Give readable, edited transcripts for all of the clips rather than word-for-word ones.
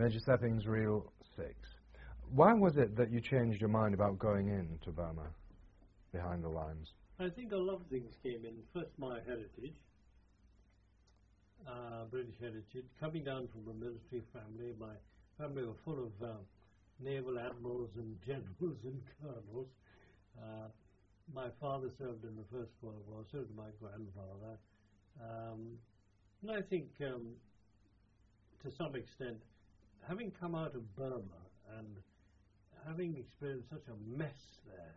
Major Steppings, Reel 6. Why was it that you changed your mind about going into Burma, behind the lines? I think a lot of things came in. First, my heritage, British heritage. Coming down from a military family, my family were full of naval admirals and generals and colonels. My father served in the First World War, so did my grandfather. And I think, to some extent, having come out of Burma and having experienced such a mess there,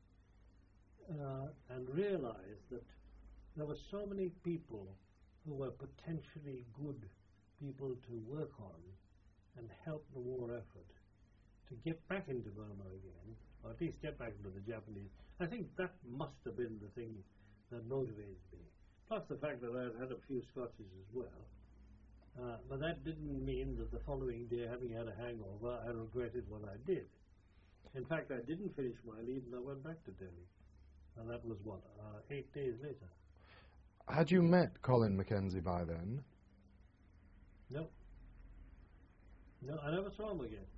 and realized that there were so many people who were potentially good people to work on and help the war effort, to get back into Burma again, or at least get back into the Japanese. I think that must have been the thing that motivated me. Plus the fact that I had a few scotches as well. But that didn't mean that the following day, having had a hangover, I regretted what I did. In fact, I didn't finish my leave and I went back to Delhi. And that was, 8 days later. Had you met Colin Mackenzie by then? No. No, I never saw him again.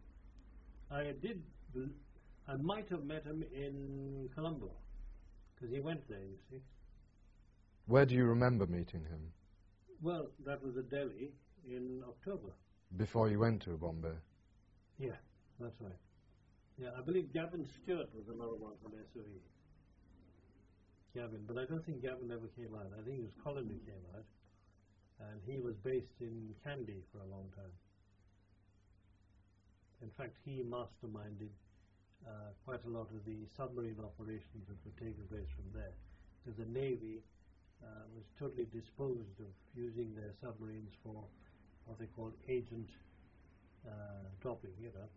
I might have met him in Colombo, because he went there, you see. Where do you remember meeting him? Well, that was at Delhi in October. Before you went to Bombay? Yeah, that's right. Yeah, I believe Gavin Stewart was another one from SOE. Gavin, but I don't think Gavin ever came out. I think it was Colin who came out, and he was based in Kandy for a long time. In fact, he masterminded quite a lot of the submarine operations that were taking place from there, because the Navy was totally disposed of using their submarines for what they call agent dropping, you know.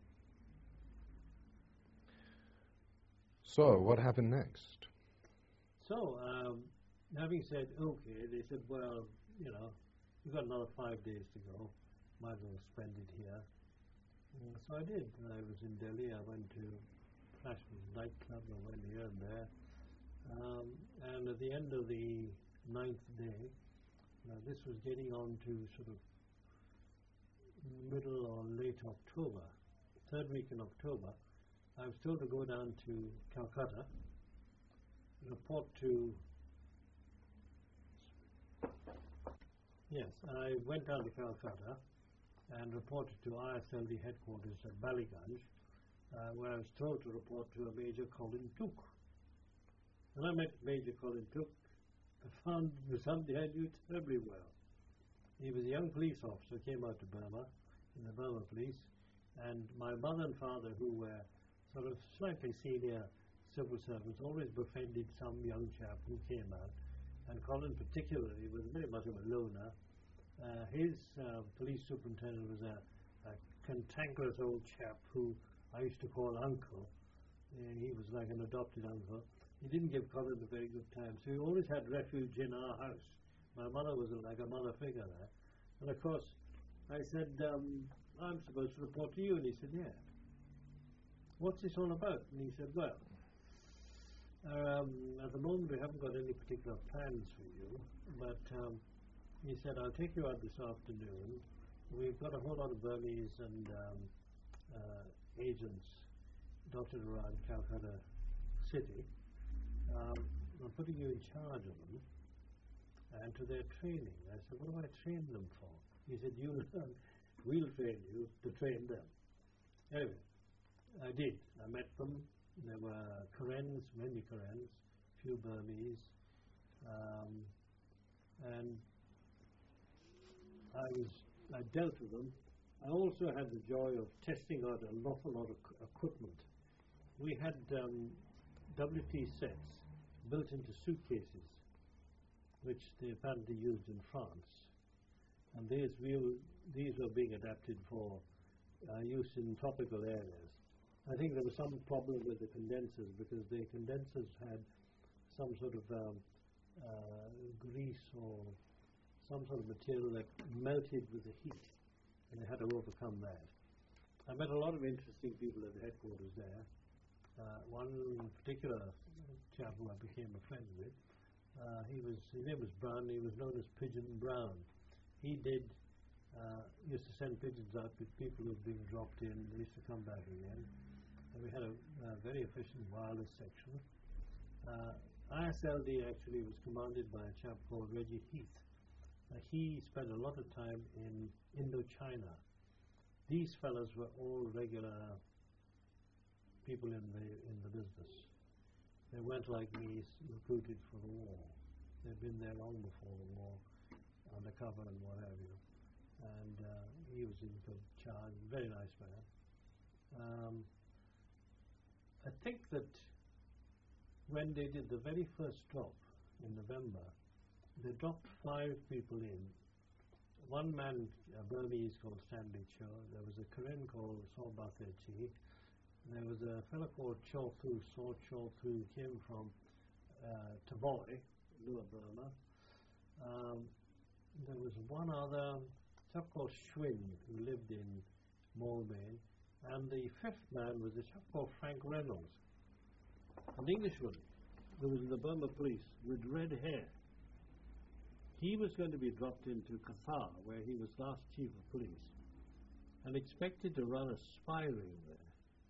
So, what happened next? So, having said okay, they said, well, you know, you've got another 5 days to go, might as well spend it here. So I did. I was in Delhi, I went to Flashman's nightclub, I went here and there. And at the end of the 9th day, this was getting on to sort of middle or late October, third week in October, I was told to go down to Calcutta, report to... Yes, I went down to Calcutta and reported to ISLD headquarters at Ballygunge, where I was told to report to a Major Colin Took. And I met Major Colin Took. I found he was somebody I knew terribly well. He was a young police officer, came out to Burma, in the Burma police, and my mother and father, who were sort of slightly senior civil servants, always befriended some young chap who came out, and Colin particularly was very much of a loner. His police superintendent was a cantankerous old chap who I used to call Uncle. He was like an adopted uncle. He didn't give Colin a very good time, so he always had refuge in our house. My mother was like a mother figure there. And of course, I said, I'm supposed to report to you, and he said, yeah. What's this all about? And he said, well, at the moment we haven't got any particular plans for you, but he said, I'll take you out this afternoon. We've got a whole lot of Burmese and agents dotted around Calcutta City. I'm putting you in charge of them and to their training. I said, what do I train them for? He said, we'll train you to train them. Anyway, I did. I met them. There were Karens, many Karens, few Burmese, and I dealt with them. I also had the joy of testing out an awful lot of equipment. We had WT sets built into suitcases, which they apparently used in France, and these were being adapted for use in tropical areas. I think there was some problem with the condensers, because the condensers had some sort of grease or some sort of material that melted with the heat, and they had to overcome that. I met a lot of interesting people at the headquarters there. One particular chap who I became a friend with, his name was Brown. He was known as Pigeon Brown. He used to send pigeons out with people who had been dropped in. They used to come back again. And we had a very efficient wireless section. ISLD actually was commanded by a chap called Reggie Heath. He spent a lot of time in Indochina. These fellows were all regular people in the business. They weren't like me, recruited for the war. They'd been there long before the war, undercover and what have you. And he was in good charge, very nice man. I think that when they did the very first drop in November, they dropped 5 people in. One man, a Burmese called Stanley Cho. There was a Karen called Saw Bathechi. There was a fellow called Saw Cho Thu, came from Tavoy, Lower Burma. There was one other chap called Schwinn who lived in Molbane. And the 5th man was a chap called Frank Reynolds, an Englishman who was in the Burma police with red hair. He was going to be dropped into Qatar, where he was last chief of police, and expected to run a spy ring there.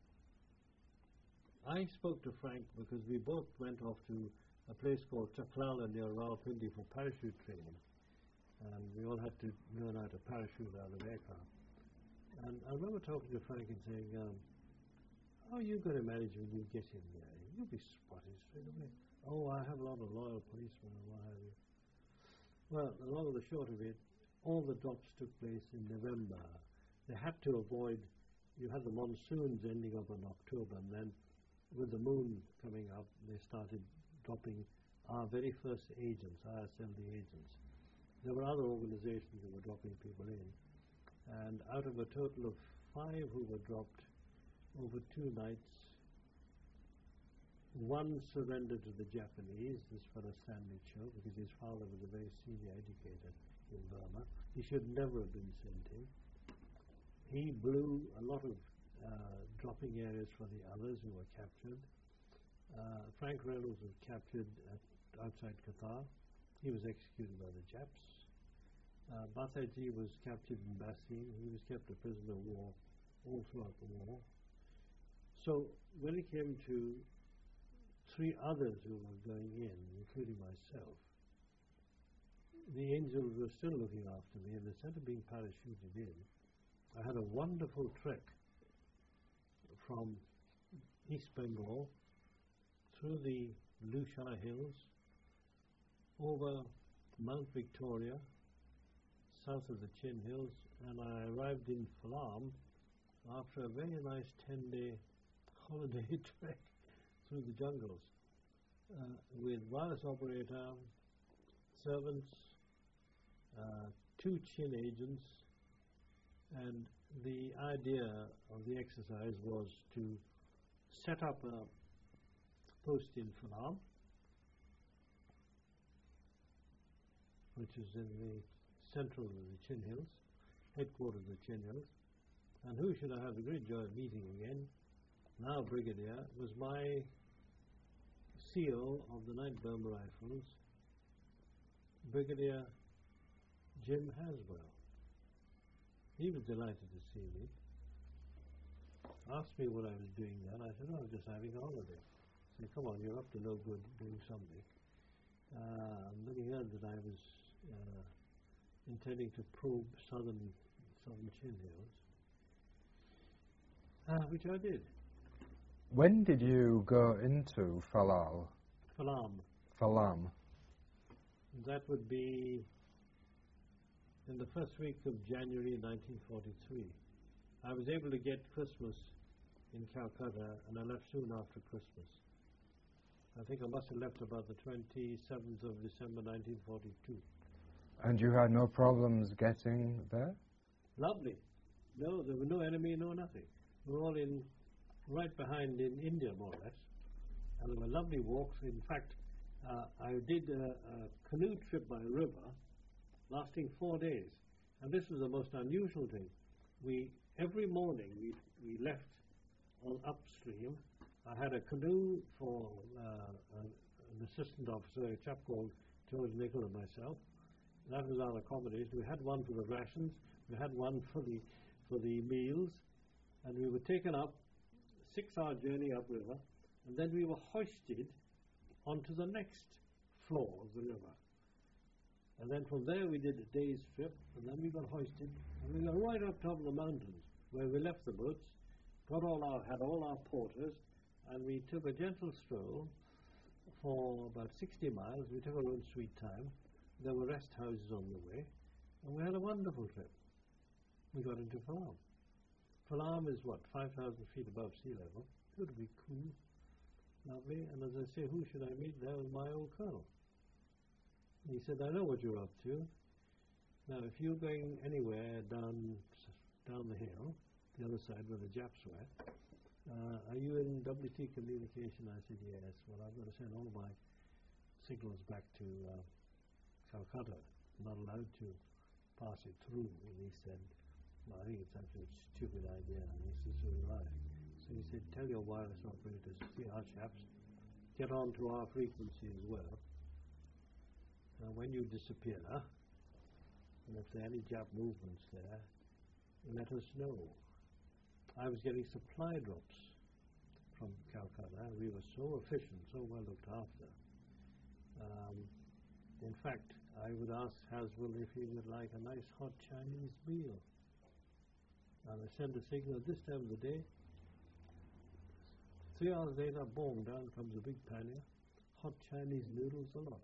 I spoke to Frank because we both went off to a place called Chaklala near Rawalpindi for parachute training, and we all had to learn how to parachute out of aircraft. And I remember talking to Frank and saying, how are you going to manage when you get in there? You'll be spotted straight away. Oh, I have a lot of loyal policemen and what have you. Well, the long and the short of it, all the drops took place in November. They had to avoid, you had the monsoons ending up in October, and then with the moon coming up, they started dropping our very first agents, ISLD agents. There were other organizations that were dropping people in. And out of a total of 5 who were dropped over 2 nights, 1 surrendered to the Japanese, this fellow Stanley Cho, because his father was a very senior educator in Burma. He should never have been sent in. He blew a lot of dropping areas for the others who were captured. Frank Reynolds was captured outside Qatar. He was executed by the Japs. Batheji was captured in Basin. He was kept a prisoner of war all throughout the war. So when it came to 3 others who were going in, including myself, the angels were still looking after me, and instead of being parachuted in, I had a wonderful trek from East Bengal through the Lushai Hills, over Mount Victoria, south of the Chin Hills, and I arrived in Falam after a very nice 10-day holiday trek through the jungles with wireless operator, servants, 2 Chin agents, and the idea of the exercise was to set up a post in Falam, which is in the central of the Chin Hills, headquarters of the Chin Hills. And who should I have the great joy of meeting again, now Brigadier, was my CO of the 9th Burma Rifles, Brigadier Jim Haswell. He was delighted to see me. Asked me what I was doing then. I said, oh, I was just having a holiday. He said, come on, you're up to no good doing something. Then he heard that I was intending to probe southern Chin Hills, which I did. When did you go into Falam? Falam. That would be in the first week of January 1943. I was able to get Christmas in Calcutta, and I left soon after Christmas. I think I must have left about the 27th of December 1942. And you had no problems getting there? Lovely. No, there were no enemy, no nothing. We were all right behind in India, more or less. And there were lovely walks. In fact, I did a canoe trip by river lasting 4 days. And this was the most unusual thing. Every morning we left on upstream. I had a canoe for an assistant officer, a chap called George Nichol, and myself. That was our accommodation. We had one for the rations. We had one for the meals, and we were taken up, 6-hour journey upriver, and then we were hoisted onto the next floor of the river. And then from there we did a day's trip, and then we got hoisted, and we got right up top of the mountains, where we left the boats, had all our porters, and we took a gentle stroll for about 60 miles. We took our own sweet time. There were rest houses on the way, and we had a wonderful trip. We got into Falam. Falam is what, 5,000 feet above sea level. It would be cool, lovely. And as I say, who should I meet? There was my old colonel. He said, I know what you're up to. Now, if you're going anywhere down the hill, the other side where the Japs were, are you in WT communication? I said, yes. Well, I've got to send all my signals back to Calcutta. I'm not allowed to pass it through. And he said, well, I think it's actually a stupid idea. And he said, so do I. So he said, tell your wireless operators, see our chaps, get on to our frequency as well. When you disappear, and if there are any Jap movements there, let us know. I was getting supply drops from Calcutta. We were so efficient, so well looked after. In fact, I would ask Haswell if he would like a nice hot Chinese meal. And I send a signal at this time of the day. 3 hours later, boom, down comes a big pannier. Hot Chinese noodles a lot.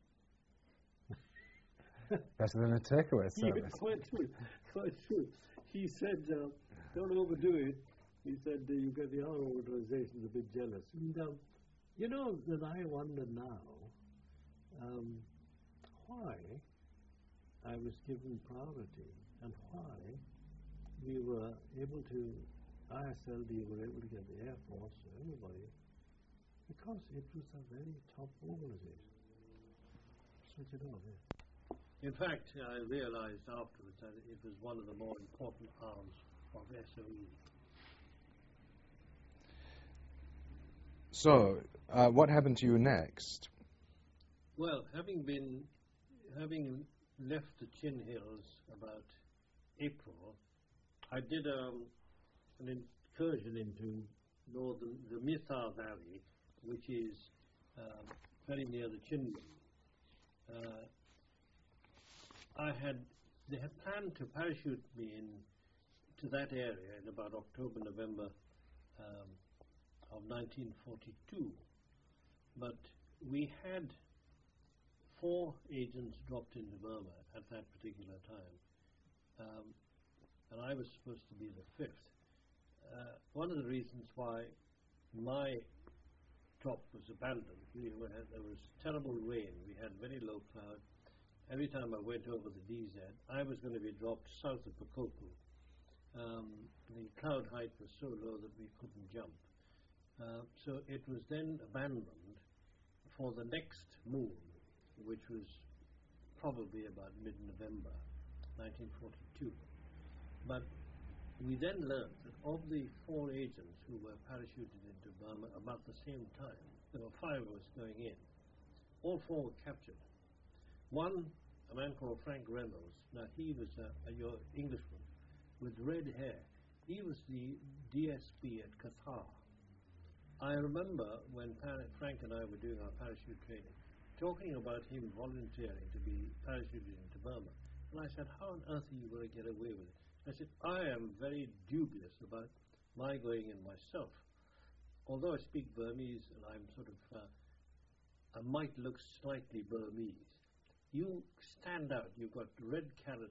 Better than a takeaway service. Yeah, quite true, quite true. He said, don't overdo it. He said, you get the other organizations a bit jealous. And, you know, that I wonder now why I was given priority and why we were able to, ISLD were able to get the Air Force, everybody, because it was a very top organization. Switch it off, yeah. In fact, I realized afterwards that it was one of the more important arms of SOE. So, what happened to you next? Well, having left the Chin Hills about April, I did an incursion into the Mithar Valley, which is very near the Chin. They had planned to parachute me to that area in about October, November of 1942. But we had 4 agents dropped into Burma at that particular time. And I was supposed to be the 5th. One of the reasons why my drop was abandoned, there was terrible rain. We had very low cloud. Every time I went over the DZ, I was going to be dropped south of Pakokku. The cloud height was so low that we couldn't jump. So it was then abandoned for the next move, which was probably about mid-November 1942. But we then learned that of the 4 agents who were parachuted into Burma about the same time, there were 5 of us going in. All 4 were captured. One, a man called Frank Reynolds. Now, he was your Englishman with red hair. He was the DSP at Qatar. I remember when Frank and I were doing our parachute training, talking about him volunteering to be parachuted into Burma. And I said, how on earth are you going to get away with it? I said, I am very dubious about my going in myself. Although I speak Burmese and I'm sort of, I might look slightly Burmese. You stand out. You've got red carrot-colored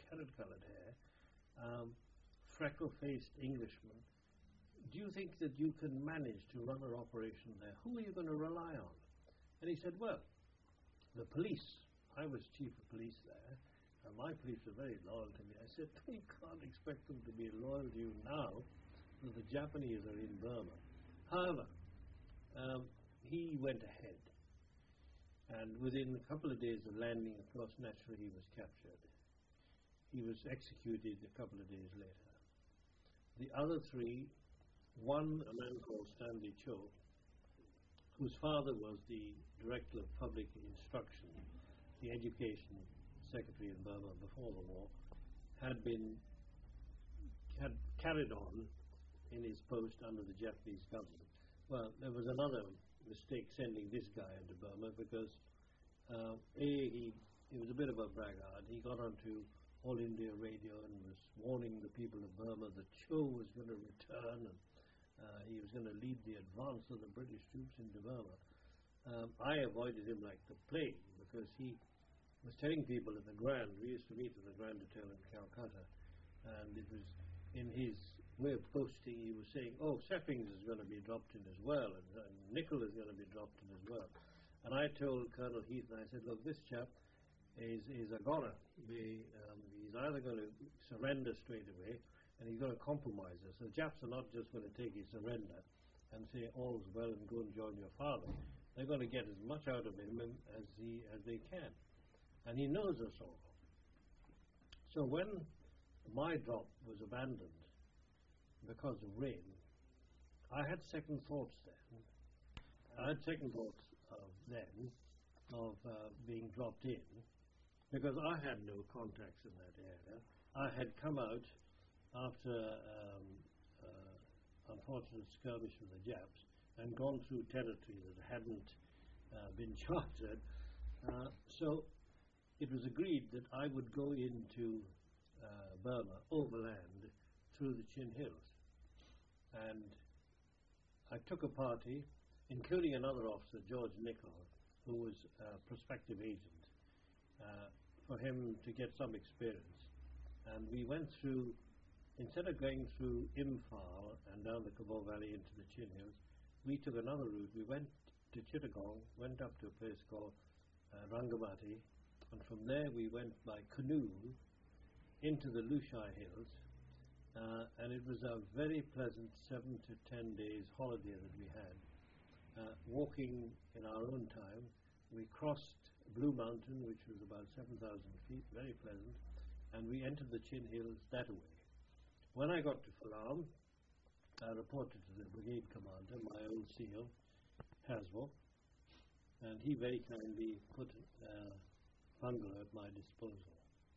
hair, freckle-faced Englishman. Do you think that you can manage to run an operation there? Who are you going to rely on? And he said, well, the police. I was chief of police there, and my police were very loyal to me. I said, we can't expect them to be loyal to you now that the Japanese are in Burma. However, he went ahead. And within a couple of days of landing, of course, naturally he was captured. He was executed a couple of days later. The other 3, one, a man called Stanley Cho, whose father was the Director of Public Instruction, the Education Secretary in Burma before the war. had carried on in his post under the Japanese government. Well, there was another mistake sending this guy into Burma because he was a bit of a braggart. He got onto All India Radio and was warning the people of Burma that Cho was going to return and he was going to lead the advance of the British troops into Burma. I avoided him like the plague because he was telling people at the Grand, we used to meet at the Grand Hotel in Calcutta, and it was in his way of boasting, he was saying, oh, Seffings is going to be dropped in as well, and Nicol is going to be dropped in as well. And I told Colonel Heath, and I said, look, this chap is a goner. He's either going to surrender straight away, and he's going to compromise us. The Japs are not just going to take his surrender and say, all's well and go and join your father. They're going to get as much out of him as they can. And he knows us all. So when my drop was abandoned because of rain, I had second thoughts then. I had second thoughts of being dropped in because I had no contacts in that area. I had come out after unfortunate skirmish with the Japs and gone through territory that hadn't been charted. So it was agreed that I would go into Burma overland through the Chin Hills. And I took a party, including another officer, George Nicol, who was a prospective agent, for him to get some experience. And we went through, instead of going through Imphal and down the Kabul Valley into the Chin Hills, we took another route. We went to Chittagong, went up to a place called Rangamati, and from there we went by canoe into the Lushai Hills, and it was a very pleasant 7 to 10 days holiday that we had. Walking in our own time, we crossed Blue Mountain, which was about 7,000 feet, very pleasant, and we entered the Chin Hills that way. When I got to Falam, I reported to the brigade commander, my old SEAL, Haswell, and he very kindly put bungalow at my disposal.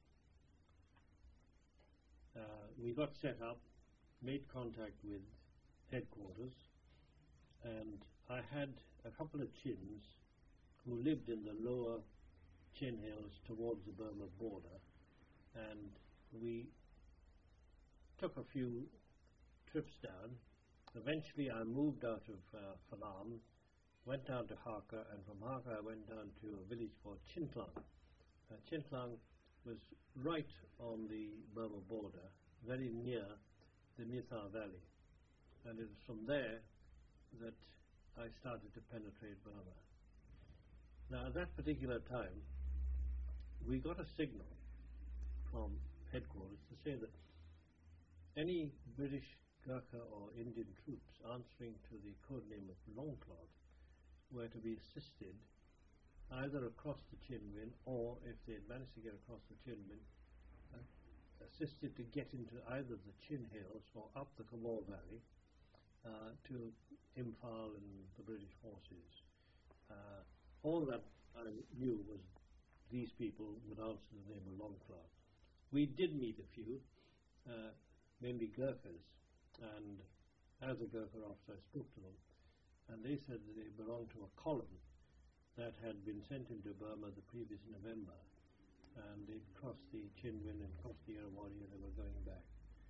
We got set up, made contact with headquarters, and I had a couple of Chins who lived in the lower Chin Hills towards the Burma border, and we took a few trips down. Eventually I moved out of Falam, went down to Hakka, and from Hakka I went down to a village called Chintlang. Chintlang was right on the Burma border, very near the Nithar Valley. And it was from there that I started to penetrate Burma. Now, at that particular time, we got a signal from headquarters to say that any British, Gurkha or Indian troops answering to the code name of Longcloth were to be assisted either across the Chinwin, or if they had managed to get across the Chinwin, assisted to get into either the Chin Hills or up the Kabul Valley to Imphal and the British forces. All that I knew was these people would answer the name of Longcloth. We did meet a few, mainly Gurkhas, and as a Gurkha officer I spoke to them, and they said that they belonged to a column that had been sent into Burma the previous November, and they'd crossed the Chinwin and crossed the Irrawaddy and they were going back.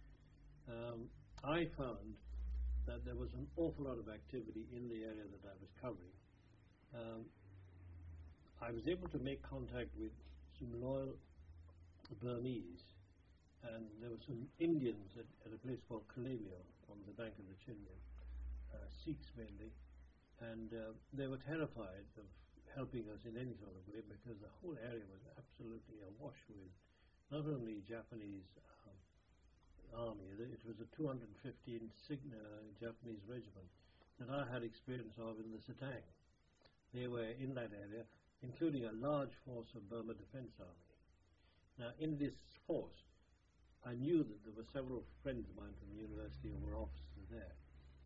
I found that there was an awful lot of activity in the area that I was covering. I was able to make contact with some loyal Burmese, and there were some Indians at a place called Kalemio on the bank of the Chinwin, Sikhs mainly, and they were terrified of helping us in any sort of way because the whole area was absolutely awash with not only Japanese army, it was a 215 Japanese regiment that I had experience of in the Setang. They were in that area, including a large force of Burma Defense Army. Now, in this force, I knew that there were several friends of mine from the university who were officers there.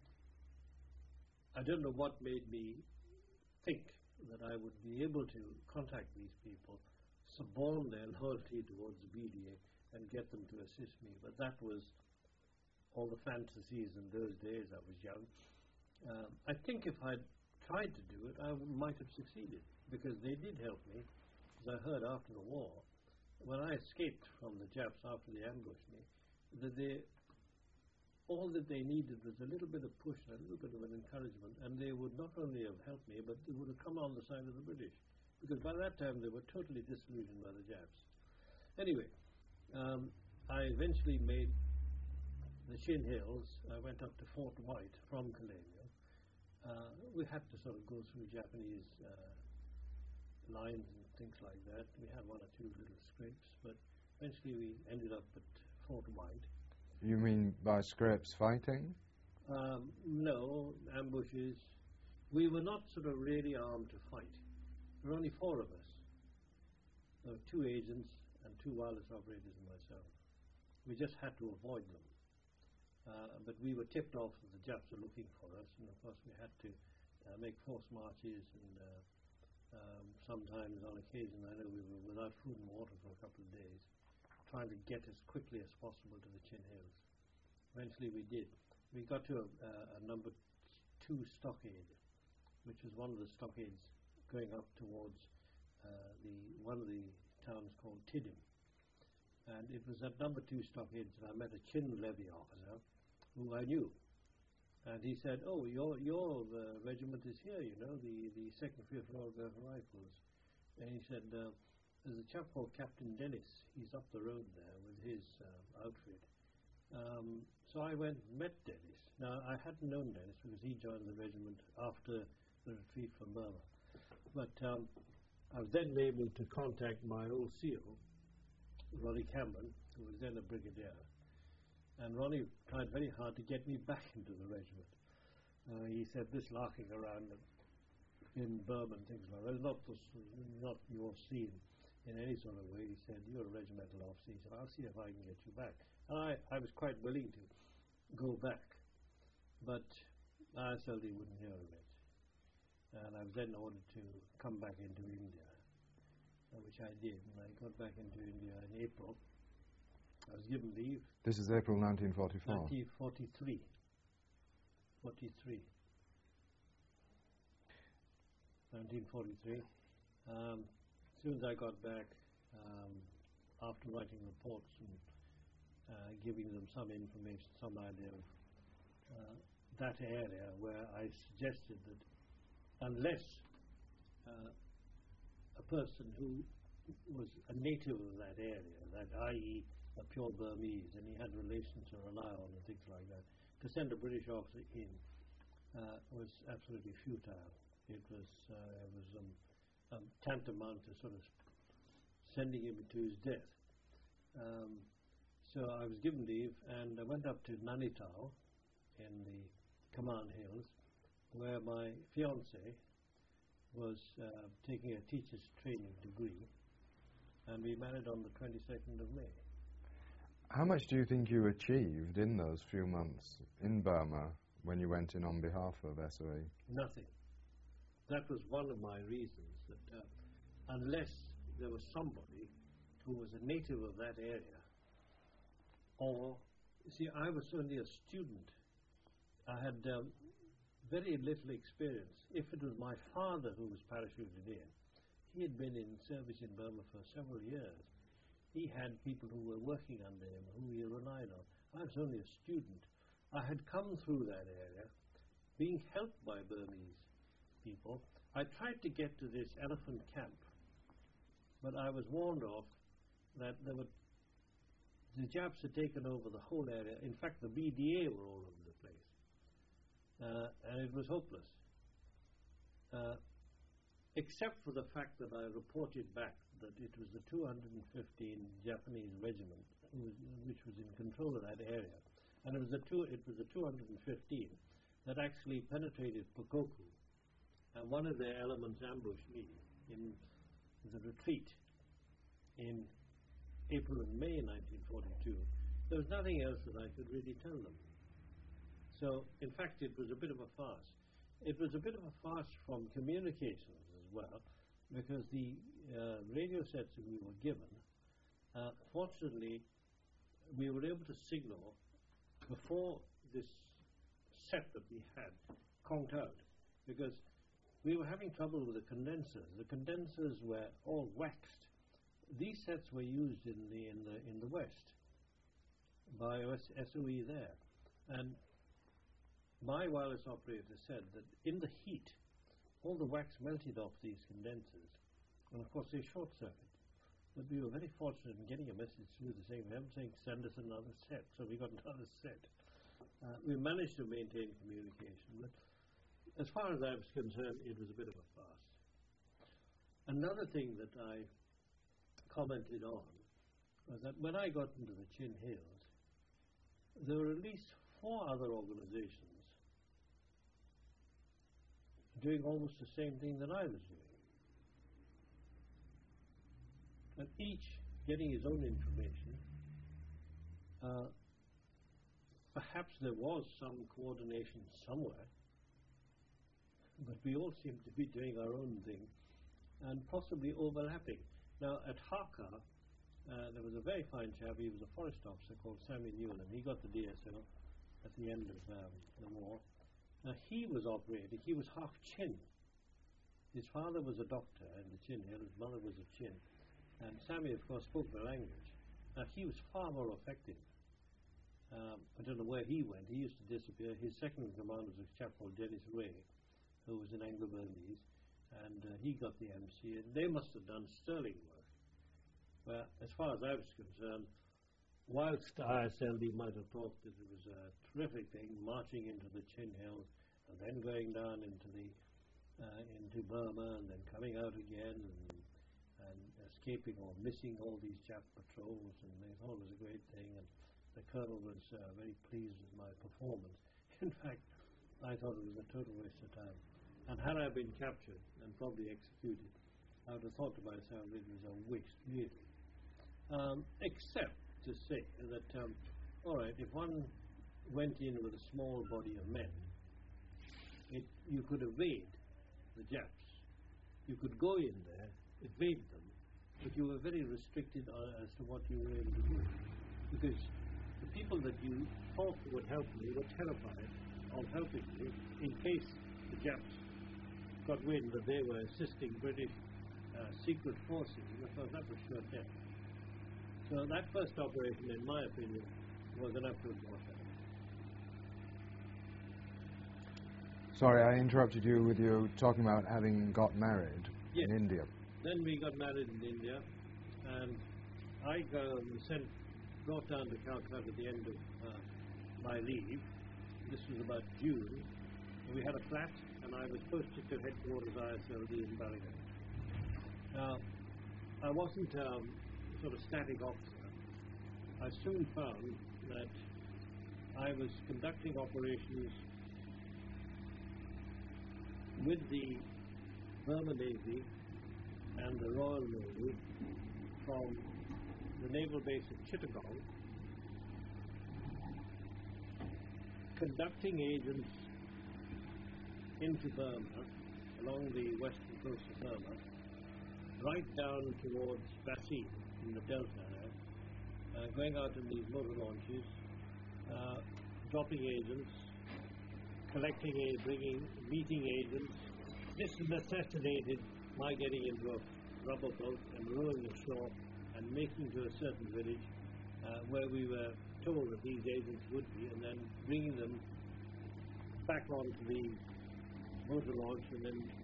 I don't know what made me think that I would be able to contact these people, suborn their loyalty towards the BDA, and get them to assist me. But that was all the fantasies in those days. I was young. I think if I'd tried to do it, I might have succeeded, because they did help me. As I heard after the war, when I escaped from the Japs after they ambushed me, that all that they needed was a little bit of push and a little bit of an encouragement, and they would not only have helped me, but they would have come on the side of the British, because by that time they were totally disillusioned by the Japs. Anyway, I eventually made the Chin Hills. I went up to Fort White from Colonial. We had to sort of go through Japanese lines and things like that. We had one or two little scrapes, but eventually we ended up at Fort White. You mean by scrapes fighting? No, ambushes. We were not sort of really armed to fight. There were only 4 of us. There were 2 agents and 2 wireless operators and myself. We just had to avoid them. But we were tipped off that the Japs were looking for us, and of course we had to make forced marches, and sometimes on occasion I know we were without food and water for a couple of days, trying to get as quickly as possible to the Chin Hills. Eventually we did. We got to a number 2 stockade, which was one of the stockades going up towards one of the towns called Tiddim. And it was at number 2 stockade that I met a Chin levy officer who I knew. And he said, "Oh, your regiment is here, you know, the 2nd, 5th Royal Bertha Rifles." And he said, "There's a chap called Captain Dennis. He's up the road there with his outfit." So I went and met Dennis. Now, I hadn't known Dennis because he joined the regiment after the retreat from Burma. But I was then able to contact my old SEAL, Ronnie Cameron, who was then a brigadier. And Ronnie tried very hard to get me back into the regiment. He said, "This larking around in Burma and things like that is not your scene in any sort of way." He said, "You're a regimental officer." He said, "I'll see if I can get you back." And I was quite willing to go back. But ISLD wouldn't hear of it. And I was then ordered to come back into India, which I did. And I got back into India in April. I was given leave. This is April 1944. 1943. 1943. As soon as I got back, after writing reports and giving them some information, some idea of that area, where I suggested that unless a person who was a native of that area, that i.e. a pure Burmese, and he had relations to rely on and things like that, to send a British officer in was absolutely futile. It was tantamount to sort of sending him to his death. So I was given leave, and I went up to Nainital in the Command Hills, where my fiancée was taking a teacher's training degree, and we married on the 22nd of May. How much do you think you achieved in those few months in Burma when you went in on behalf of SOE? Nothing. That was one of my reasons, that unless there was somebody who was a native of that area, or, you see, I was only a student. I had very little experience. If it was my father who was parachuted in, he had been in service in Burma for several years. He had people who were working under him, who he relied on. I was only a student. I had come through that area, being helped by Burmese people. I tried to get to this elephant camp, but I was warned off that the Japs had taken over the whole area. In fact, the BDA were all over the place, and it was hopeless. Except for the fact that I reported back that it was the 215 Japanese regiment which was in control of that area, and it was the 215 that actually penetrated Pakoku, and one of their elements ambushed me in the retreat in April and May 1942. There was nothing else that I could really tell them. So, in fact, it was a bit of a farce. It was a bit of a farce from communications as well, because the radio sets that we were given, fortunately, we were able to signal before this set that we had conked out, because we were having trouble with the condensers. The condensers were all waxed. These sets were used in the West by SOE there, and my wireless operator said that in the heat, all the wax melted off these condensers, and of course they short-circuit. But we were very fortunate in getting a message through the same way, saying send us another set. So we got another set. We managed to maintain communication, but as far as I was concerned, it was a bit of a farce. Another thing that I commented on was that when I got into the Chin Hills, there were at least 4 other organizations doing almost the same thing that I was doing. And each getting his own information. Perhaps there was some coordination somewhere, but we all seem to be doing our own thing and possibly overlapping. Now, at Hakka, there was a very fine chap. He was a forest officer called Sammy Newland. He got the DSO at the end of the war. Now, he was operating. He was half Chin. His father was a doctor in the Chin Hill. His mother was a Chin. And Sammy, of course, spoke the language. Now, he was far more effective. I don't know where he went. He used to disappear. His second in command was a chap called Dennis Ray, who was in Anglo-Burmese, and he got the MC, and they must have done sterling work. But as far as I was concerned, whilst ISLD might have thought that it was a terrific thing, marching into the Chin Hills, and then going down into Burma, and then coming out again, and escaping or missing all these Jap patrols, and they thought it was a great thing, and the colonel was very pleased with my performance. In fact, I thought it was a total waste of time. And had I been captured and probably executed, I would have thought to myself it was a waste, really. Except to say that, all right, if one went in with a small body of men, you could evade the Japs. You could go in there, evade them, but you were very restricted as to what you were able to do. Because the people that you thought would help you were terrified of helping you in case the Japs got wind that they were assisting British secret forces, because that was sure death. So that first operation, in my opinion, was an absolute warfare. Sorry, I interrupted you with you talking about having got married in India. Then we got married in India, and I brought down to Calcutta at the end of my leave. This was about June. We had a flat, and I was posted to headquarters ISLD in Ballygunge. Now, I wasn't sort of static officer. I soon found that I was conducting operations with the Burma Navy and the Royal Navy from the naval base of Chittagong, conducting agents into Burma, along the western coast of Burma, right down towards Bassein in the delta there, going out in these motor launches, dropping agents, collecting meeting agents. This necessitated my getting into a rubber boat and rowing ashore and making to a certain village where we were told that these agents would be, and then bringing them back onto the motor launch and then